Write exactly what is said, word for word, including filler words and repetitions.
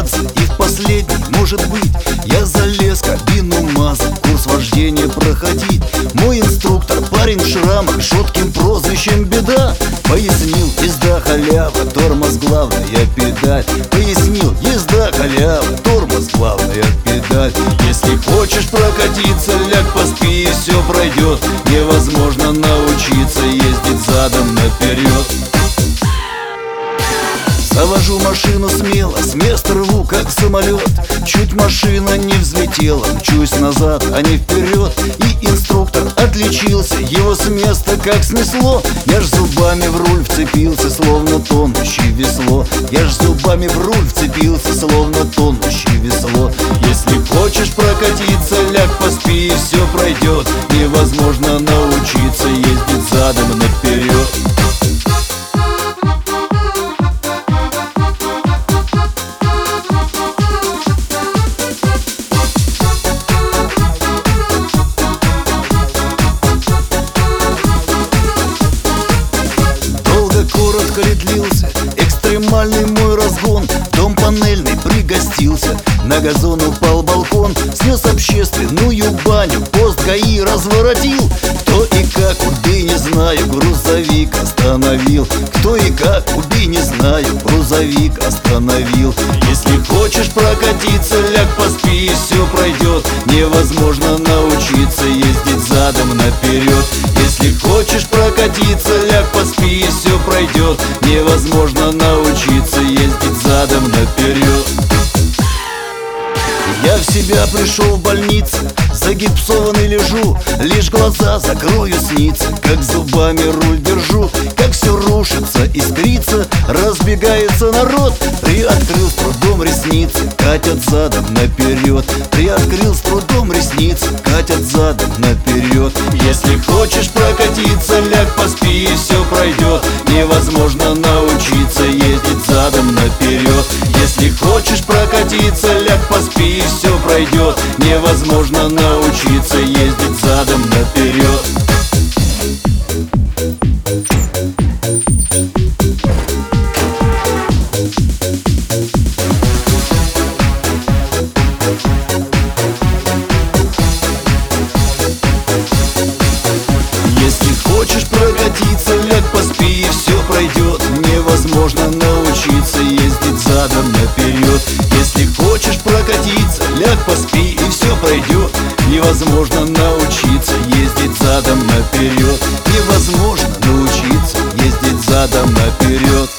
двадцать и в последний, может быть, я залез в кабину МАЗа, курс вождения проходить. Мой инструктор, парень в шрамах, шотким прозвищем Беда, пояснил: езда халява, тормоз главная педаль. Пояснил: езда халява, тормоз главная педаль. Если хочешь прокатиться, ляг, поспи, и все пройдет. Невозможно научиться ездить задом наперед. Завожу машину смело, с места рву, как самолет. Чуть машина не взлетела, мчусь назад, а не вперед. И инструктор отличился, его с места как снесло. Я ж зубами в руль вцепился, словно тонущий весло. Я ж зубами в руль вцепился, словно тонущий весло. Если хочешь прокатиться, ляг, поспи, и все пройдет. Невозможно научиться ездить задом наперед. Коротко ли длился экстремальный мой разгон? Дом панельный пригостился, на газон упал балкон. Снес общественную баню, пост ГАИ разворотил. Кто и как, убей, не знаю, грузовик остановил. Кто и как, убей, не знаю, грузовик остановил. Если хочешь прокатиться, ляг, поспи, и все пройдет. Невозможно научиться ездить задом наперед. Если хочешь прокатиться, ляг, поспи, и все пройдет. Невозможно научиться ездить задом наперед. Я в себя пришел в больнице, загипсованный лежу. Лишь глаза закрою, снится, как зубами руль держу. Как все рушится, искрится, разбегается народ. Приоткрыл с трудом ресницы, катят задом наперед. Приоткрыл с трудом ресницы, катят задом наперед. Если хочешь прокатиться, ляг, поспи, и все пройдет. Невозможно научиться ездить задом наперед. Если хочешь прокатиться, ляг, поспи, и все пройдет. Невозможно научиться ездить задом наперед. Если хочешь прокатиться, ляг, поспи, и все пройдет. Невозможно научиться ездить задом наперед. Если хочешь прокатиться, ляг, поспи, и все пройдет. Невозможно научиться ездить задом наперед. Невозможно научиться ездить задом наперед.